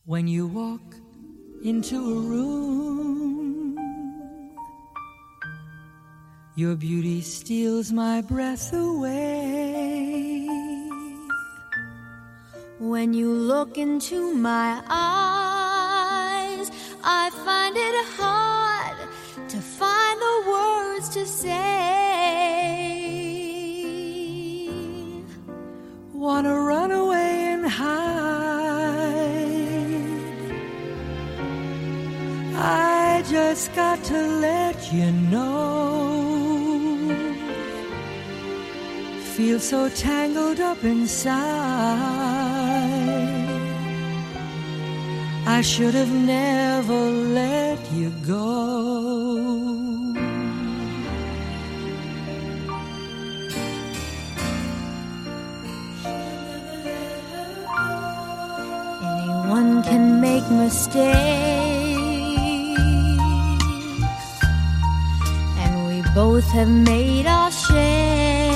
When you walk into a room, your beauty steals my breath away. When you look into my eyes, I find it hard to find the words to say. Wanna run away and hide. I just got to let you know. Feel so tangled up inside. I should have never let you go. Anyone can make mistakes, and we both have made our share.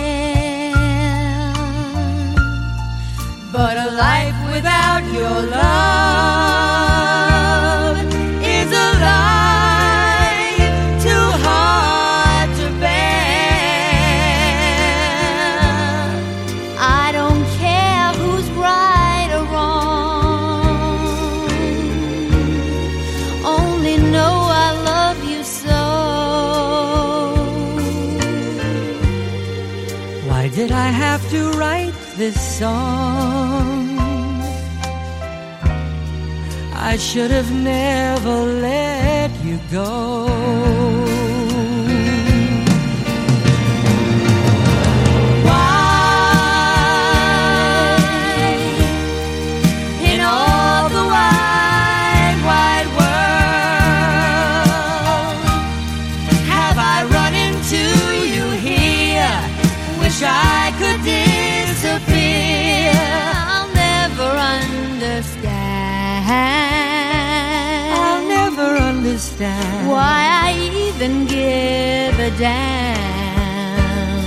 But a life without your love is a life too hard to bear. I don't care who's right or wrong, only know I love you so. Why did I have to write this song? I should have never let you go. Why, in all the wide, wide world, have I run into you here? Wish I could disappear. I'll never understand why I even give a damn.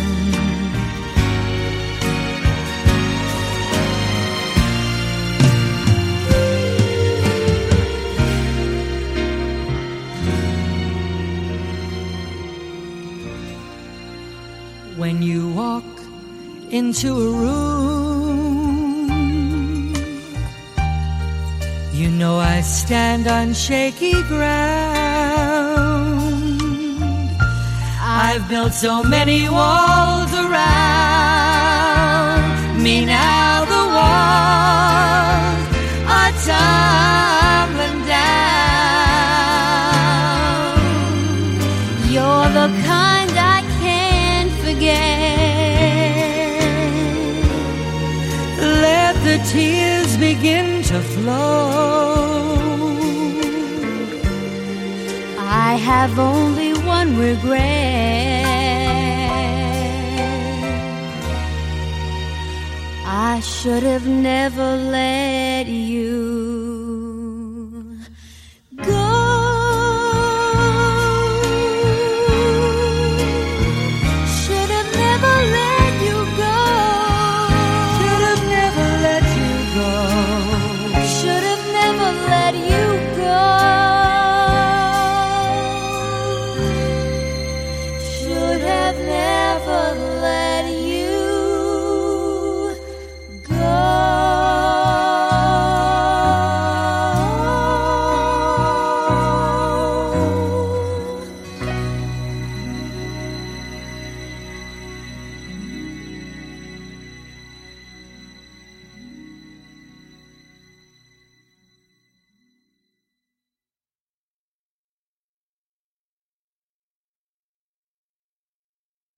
When you walk into a room, you know I stand on shaky ground. I've built so many walls around me. Now the walls are tumbling down. You're the kind I can't forget. Let the tears begin to flow. I have only one regret. I should have never let you